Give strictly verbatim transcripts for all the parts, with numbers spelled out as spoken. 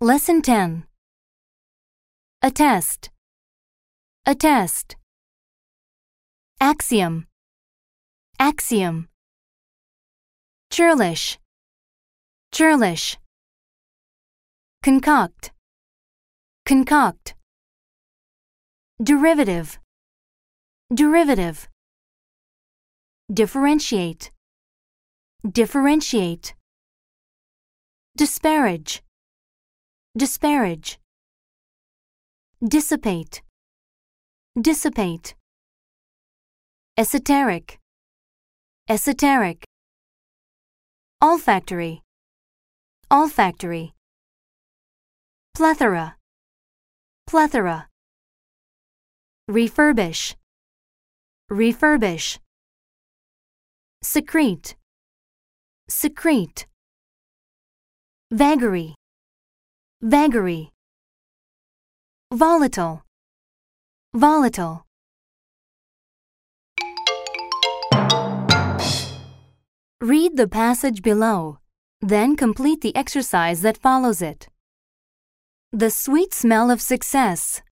Lesson ten. Attest. Attest. Axiom. Axiom. Churlish. Churlish. Concoct. Concoct. Derivative. Derivative. Differentiate. Differentiate. Disparage. Disparage. Dissipate. Dissipate. Esoteric. Esoteric. Olfactory. Olfactory. Plethora. Plethora. Refurbish. Refurbish. Secrete. Secrete. Vagary. Vagary. Volatile. Volatile. Read the passage below, then complete the exercise that follows it. The sweet smell of success.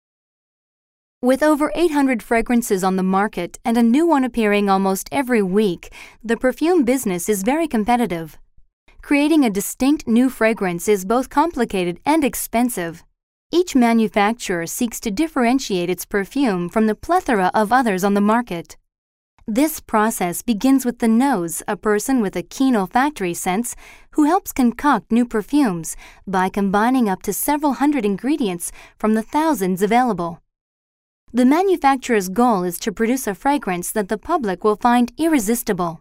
With over eight hundred fragrances on the market and a new one appearing almost every week, the perfume business is very competitive. Creating a distinct new fragrance is both complicated and expensive. Each manufacturer seeks to differentiate its perfume from the plethora of others on the market. This process begins with the nose, a person with a keen olfactory sense who helps concoct new perfumes by combining up to several hundred ingredients from the thousands available. The manufacturer's goal is to produce a fragrance that the public will find irresistible.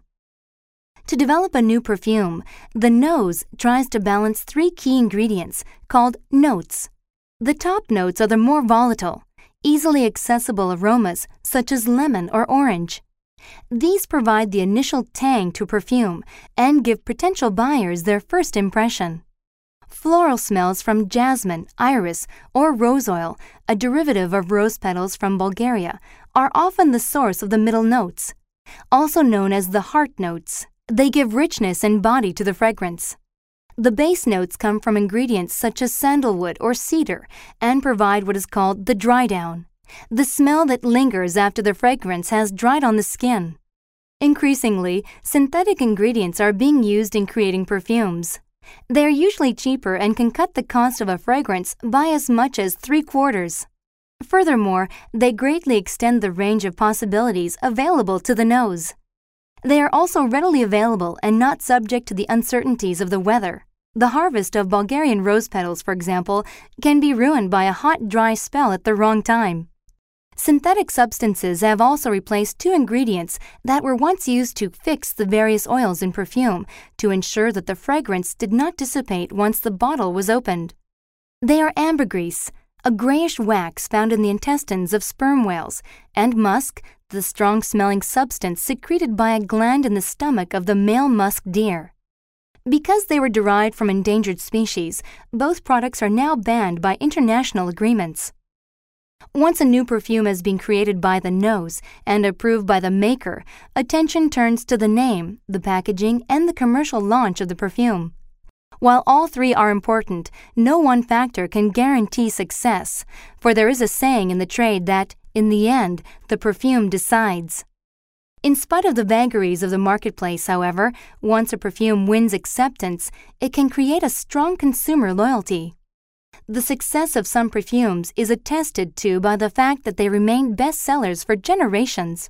To develop a new perfume, the nose tries to balance three key ingredients called notes. The top notes are the more volatile, easily accessible aromas such as lemon or orange. These provide the initial tang to perfume and give potential buyers their first impression. Floral smells from jasmine, iris, or rose oil, a derivative of rose petals from Bulgaria, are often the source of the middle notes, also known as the heart notes. They give richness and body to the fragrance. The base notes come from ingredients such as sandalwood or cedar and provide what is called the dry down, the smell that lingers after the fragrance has dried on the skin. Increasingly, synthetic ingredients are being used in creating perfumes. They are usually cheaper and can cut the cost of a fragrance by as much as three quarters. Furthermore, they greatly extend the range of possibilities available to the nose. They are also readily available and not subject to the uncertainties of the weather. The harvest of Bulgarian rose petals, for example, can be ruined by a hot, dry spell at the wrong time. Synthetic substances have also replaced two ingredients that were once used to fix the various oils in perfume to ensure that the fragrance did not dissipate once the bottle was opened. They are ambergris, a grayish wax found in the intestines of sperm whales, and musk, the strong-smelling substance secreted by a gland in the stomach of the male musk deer. Because they were derived from endangered species, both products are now banned by international agreements. Once a new perfume has been created by the nose and approved by the maker, attention turns to the name, the packaging, and the commercial launch of the perfume. While all three are important, no one factor can guarantee success, for there is a saying in the trade that, in the end, the perfume decides. In spite of the vagaries of the marketplace, however, once a perfume wins acceptance, it can create a strong consumer loyalty. The success of some perfumes is attested to by the fact that they remain bestsellers for generations.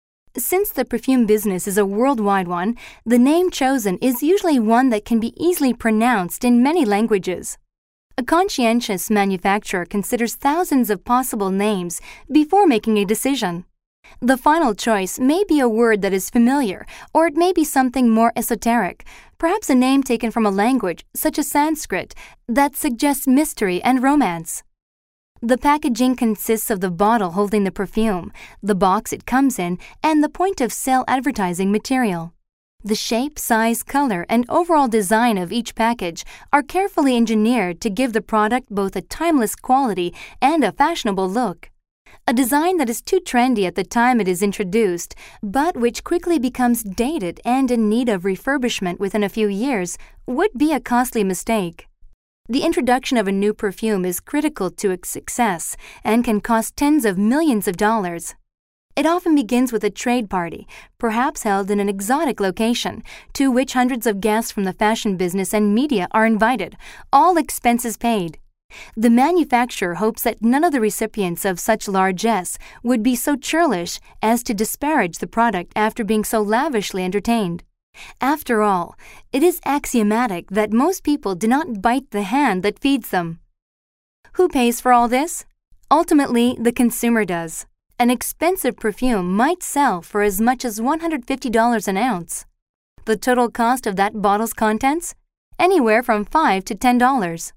Since the perfume business is a worldwide one, the name chosen is usually one that can be easily pronounced in many languages. A conscientious manufacturer considers thousands of possible names before making a decision. The final choice may be a word that is familiar, or it may be something more esoteric, perhaps a name taken from a language, such as Sanskrit, that suggests mystery and romance. The packaging consists of the bottle holding the perfume, the box it comes in, and the point-of-sale advertising material. The shape, size, color, and overall design of each package are carefully engineered to give the product both a timeless quality and a fashionable look. A design that is too trendy at the time it is introduced, but which quickly becomes dated and in need of refurbishment within a few years, would be a costly mistake. The introduction of a new perfume is critical to its success and can cost tens of millions of dollars. It often begins with a trade party, perhaps held in an exotic location, to which hundreds of guests from the fashion business and media are invited, all expenses paid. The manufacturer hopes that none of the recipients of such largesse would be so churlish as to disparage the product after being so lavishly entertained. After all, it is axiomatic that most people do not bite the hand that feeds them. Who pays for all this? Ultimately, the consumer does. An expensive perfume might sell for as much as one hundred fifty dollars an ounce. The total cost of that bottle's contents? Anywhere from five to ten dollars.